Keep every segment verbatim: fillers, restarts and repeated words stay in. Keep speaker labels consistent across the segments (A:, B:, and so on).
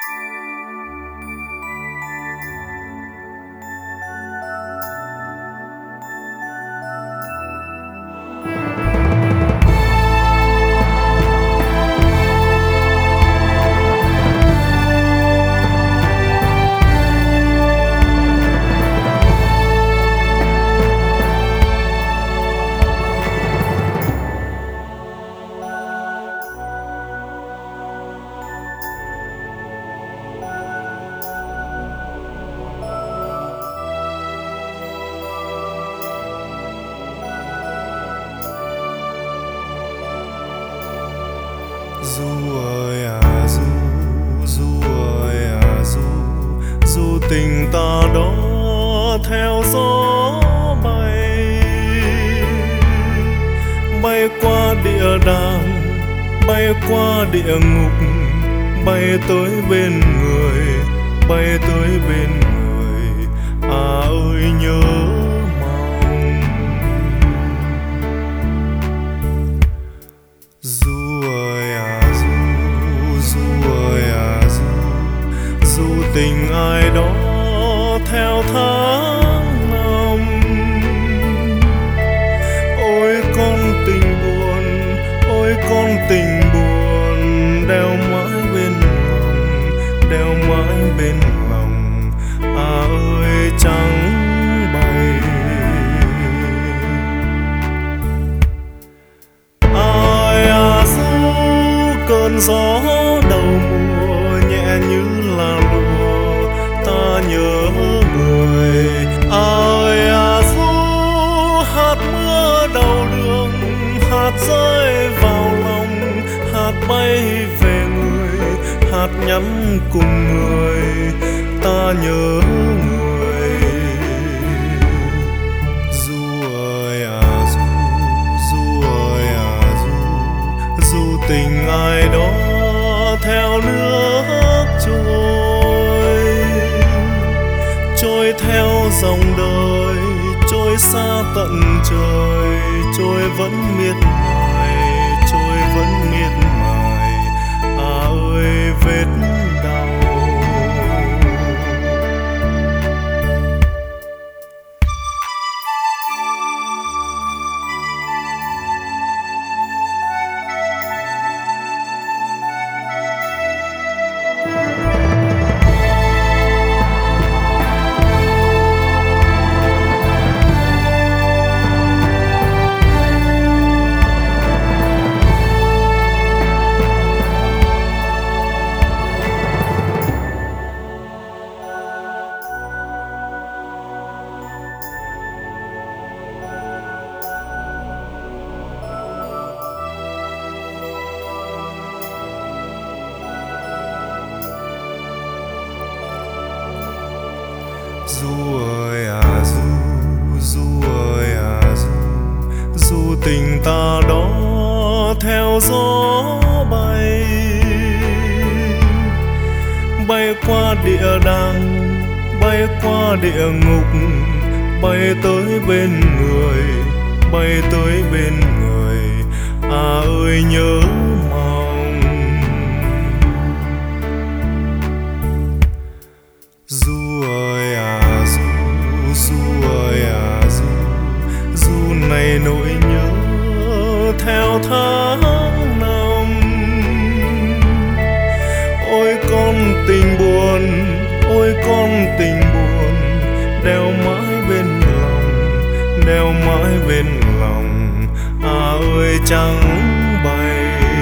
A: Du ơi à du, du ơi à du, du tình ta đó theo gió bay, bay qua địa đàng, bay qua địa ngục, bay tới bên người, bay tới bên người. À ơi nhớ mong. Du ơi à du, du ơi à du, du tình ai đó theo tháng năm. Ôi con tình buồn, ôi con tình buồn, đeo mãi bên lòng, đeo mãi bên lòng. À ơi trắng bay. Ai à du, cơn gió đầu mùa nhẹ như là lụa, ta nhớ người. Ai à du, hạt mưa đầu đường, hạt rơi vào lòng, hạt bay về người, hạt nhắn cùng người, ta nhớ người. Du ơi à du, du ơi à du, du tình ai đó theo nước trôi, trôi theo dòng đời, trôi xa tận trời, trôi vẫn miệt mài, trôi vẫn miệt mài. À ơi vết đau. Du ơi à du, du ơi à du, du tình ta đó theo gió bay, bay qua địa đàng, bay qua địa ngục, bay tới bên người, bay tới bên người. À ơi nhớ mong. Du ơi à du, du ơi à du, du này nỗi nhớ theo tháng năm. Ôi con tình buồn, ôi con tình buồn, đeo mãi bên lòng, đeo mãi bên lòng. À ơi trắng bay.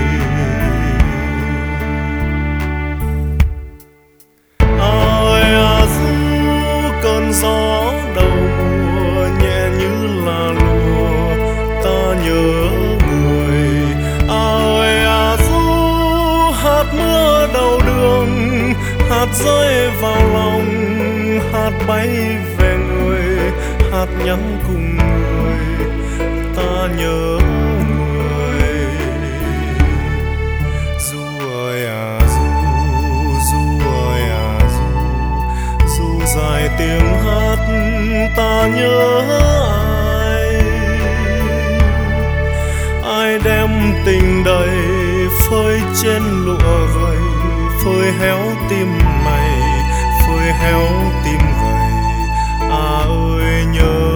A: Gió đầu mùa nhẹ như là lụa, ta nhớ người. Ơi à du, hạt mưa đầu đường, hạt rơi vào lòng, hạt bay về người, hạt nhắn cùng người, ta nhớ người. Du ơi à du, du ơi à du, du dài tiếng hát ta nhớ ai. Ai đem tình đầy phơi trên lụa gầy, phơi héo tim mày phơi héo tim gầy. À ơi nhớ